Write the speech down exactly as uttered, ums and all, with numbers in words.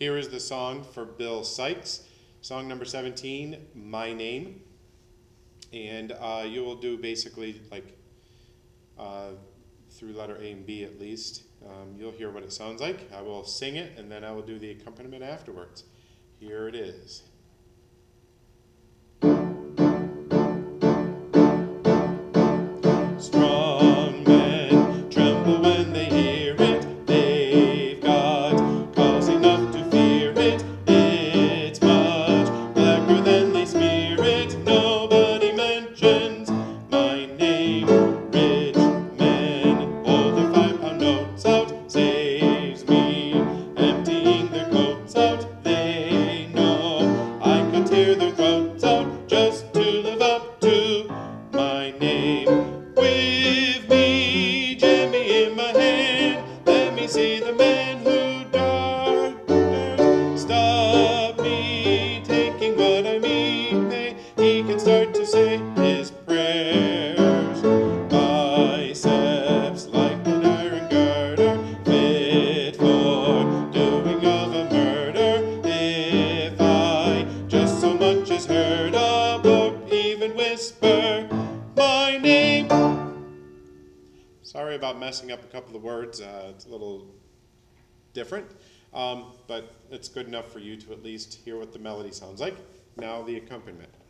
Here is the song for Bill Sykes, song number seventeen, My Name. And uh, you will do basically like uh, through letter A and B at least. Um, you'll hear what it sounds like. I will sing it and then I will do the accompaniment afterwards. Here it is. Strong men tremble when they hear it. They've got cause enough to fear it. It's much blacker than they smear it. Nobody mentions my name. Rich men hold their five-pound notes out. Saves me emptying their coats out. They know I could tear their throats out just to live up to my name. With me, Jimmy in my hand, let me see the man who dares stop me taking what I mean. He can start to say his prayers. Biceps like an iron girder, fit for doing of a murder. If I just so much as heard a or even whisper my name. Sorry about messing up a couple of words. Uh, it's a little different, um, but it's good enough for you to at least hear what the melody sounds like. Now the accompaniment.